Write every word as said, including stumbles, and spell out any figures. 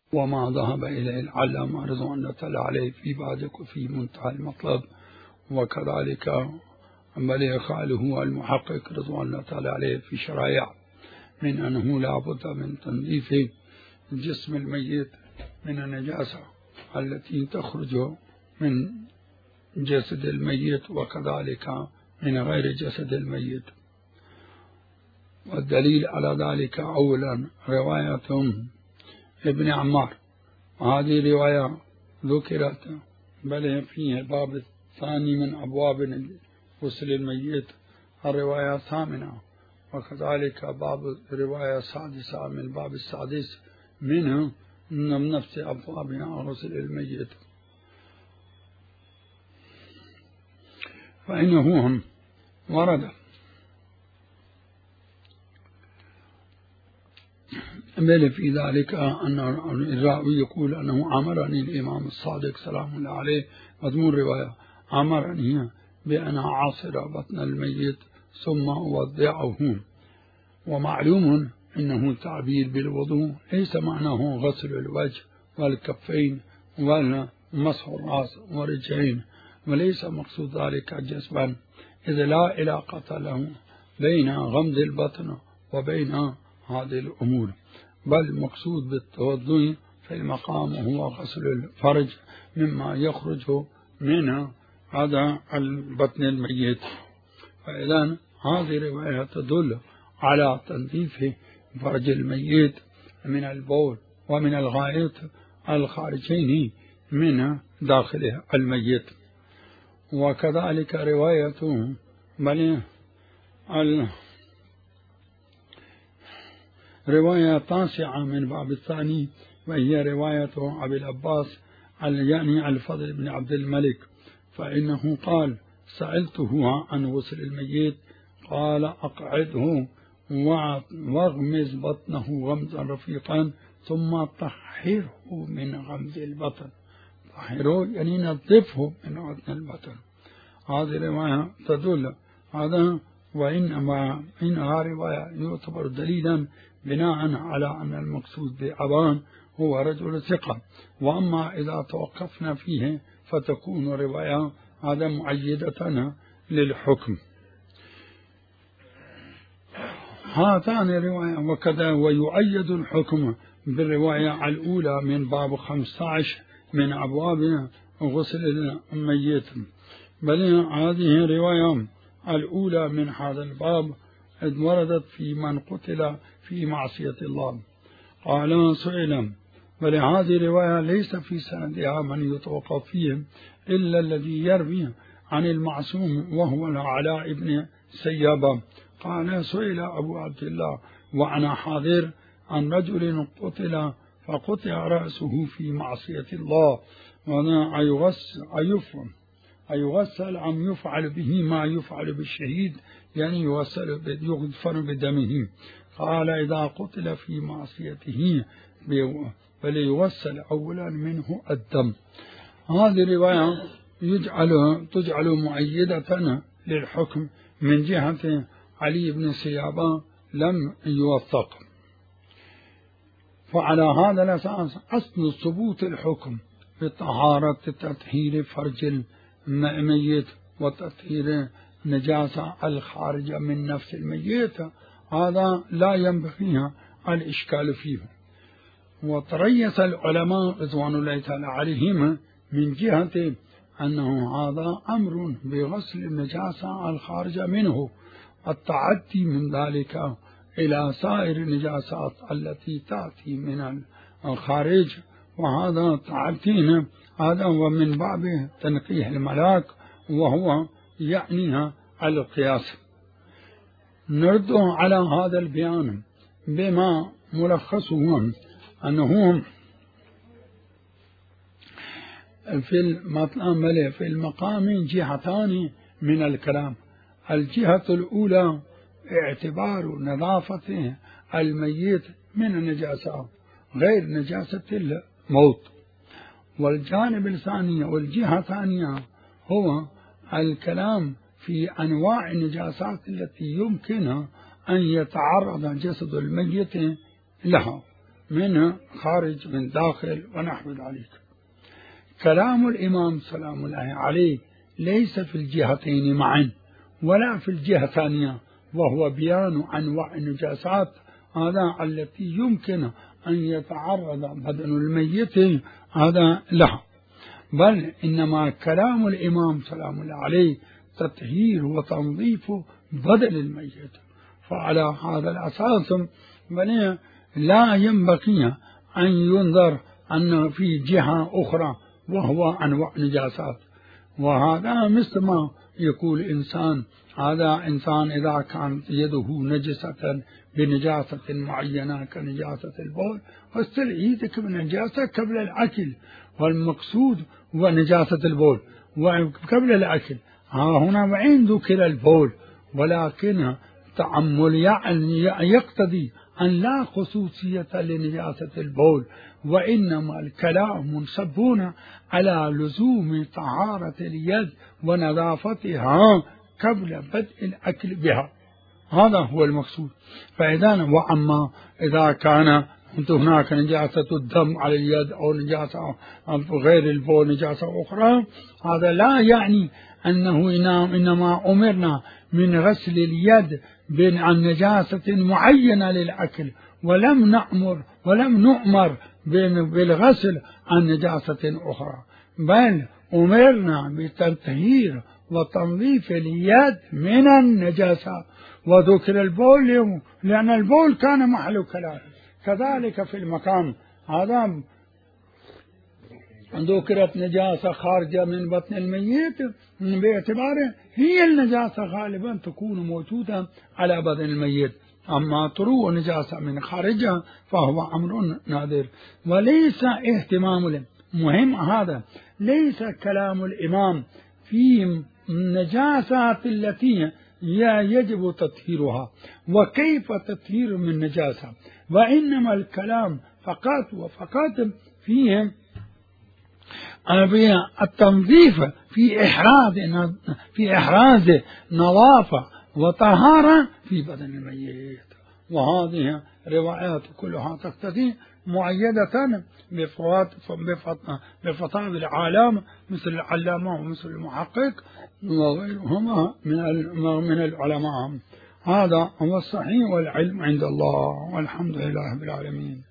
وما ذهب إليه العلامة رضوان الله تعالى عليه في بعدك وفي منتهى المطلب، وكذلك بل خاله المحقق رضوان الله تعالى عليه في شرائع من أنه لا بد من تنظيف جسم الميت من النجاسة التي تخرج من جسد الميت وكذلك من غير جسد الميت. والدليل على ذلك أولا رواية ابن عمار، وهذه رواية ذكرت بل فيها الباب الثاني من أبواب غسل الميت الرواية الثامنة، وكذلك باب الرواية السادسة من الباب السادس منه من نفس أبوابنا غسل الميت. فإنه ورد بل في ذلك أن الراوي يقول أنه أمرني الإمام الصادق سلام الله عليه، مضمون رواية أمرني بأن أعصر بطن الميت ثم أوضعه. ومعلوم أنه تعبير بالوضوء ليس معناه غسل الوجه والكفين ومسح الرأس والرجلين، وليس مقصود ذلك جسما، إذا لا علاقة له بين غمض البطن وبين هذه الأمور، بل مقصود بالتوضؤ في المقام هو غسل الفرج مما يخرج من هذا البطن الميت. فإذا هذه الرواية تدل على تنظيف فرج الميت من البول ومن الغائط الخارجين من داخل الميت. وكذلك رواية بل رواية تاسعة من باب الثاني، وهي رواية أبي العباس يعني الفضل بن عبد الملك، فإنه قال سألته عن غسل الميت قال أقعده واغمز بطنه غمزا رفيقا ثم طهره من غمز البطن، طهره يعني نظفه من غمز البطن. هذه رواية تدل هذا، وإنما إنها رواية يعتبر دليلا بناء على أن المقصود بأبان هو رجل ثقة. وأما إذا توقفنا فيه فتكون رواية هذا معيدة للحكم. هاتان الرواية وكذا ويؤيد الحكم بالرواية الأولى من باب خمسة عشر من أبواب غسل الميت. بل هذه الرواية الأولى من هذا الباب وردت في من قتل في معصية الله. قال سئل بل هذه الرواية ليس في سندها من يتوقف فيه إلا الذي يروي عن المعصوم وهو العلاء بن سيابة. قال سئل أبو عبد الله وأنا حاضر عن رجل قتل فقطع رأسه في معصية الله، وأنا أيغسل أيغسل أم يفعل به ما يفعل بالشهيد، يعني يغسل يغفر بدمه. قال إذا قتل في معصيته بل يغسل أولا منه الدم. هذه الرواية يجعل تجعل مؤيدة للحكم من جهة علي بن سيابة لم يوثق. فعلى هذا الأساس أصل ثبوت الحكم بطهارة تطهير فرج الميت وتطهير نجاسة الخارجة من نفس الميت، هذا لا ينبغي الإشكال فيه. وتريث العلماء رضوان الله تعالى عليهم من جهة أنه هذا أمر بغسل النجاسة الخارجة منه، التعدي من ذلك إلى سائر النجاسات التي تأتي من الخارج، وهذا تعدينا هذا هو من باب تنقيه الملاك وهو يعنيها القياس. نرد على هذا البيان بما ملخصه أنه في المطلب في المقام جهتان من الكلام. الجهة الأولى اعتبار نظافة الميت من النجاسة غير نجاسة الموت، والجانب الثاني والجهة الثانية هو الكلام في أنواع النجاسات التي يمكن أن يتعرض جسد الميت لها. من خارج من داخل ونحو ذلك. كلام الإمام سلام الله عليه ليس في الجهتين معا ولا في الجهة الثانية، وهو بيان أنواع النجاسات هذا التي يمكن أن يتعرض بدن الميت هذا لها، بل إنما كلام الإمام سلام الله عليه تطهير وتنظيف بدن الميت. فعلى هذا الأساس بل لا ينبغي أن ينظر أن في جهة أخرى وهو أنواع نجاسات. وهذا مثل ما يقول إنسان، هذا إنسان إذا كانت يده نجسة بنجاسة معينة كنجاسة البول غسل يدك بنجاسة قبل الأكل، والمقصود هو نجاسة البول وقبل الأكل. ها هنا وين ذكر البول، ولكن تعمل يعني يقتضي أن لا خصوصية لنجاسة البول، وإنما الكلام منصبون على لزوم طهارة اليد ونظافتها قبل بدء الأكل بها، هذا هو المقصود. فإذا وأما إذا كان هناك نجاسة الدم على اليد أو نجاسة غير البول نجاسة أخرى، هذا لا يعني أنه إنما أمرنا من غسل اليد عن نجاسة معينة للأكل، ولم نأمر ولم نؤمر بالغسل عن نجاسة أخرى، بل أمرنا بتطهير وتنظيف اليد من النجاسة. وذكر البول لأن البول كان محل كلام، كذلك في المكان هذا ذكرت نجاسة خارجة من بطن الميت باعتباره هي النجاسة غالبا تكون موجودة على بدن الميت، أما طلوع نجاسة من خارجها فهو أمر نادر. وليس اهتمام مهم هذا، ليس كلام الإمام في النجاسات التي يجب تطهيرها وكيف تطهير من نجاسة، وإنما الكلام فقط وفقط فيه التنظيف في إحراز في إحراز نظافة وطهارة في بدن الميت. وهذه روايات كلها تقتضي مؤيدة بفتاوى العالم مثل العلامة ومثل المحقق وغيرهما من العلماء. هذا هو الصحيح والعلم عند الله، والحمد لله رب العالمين.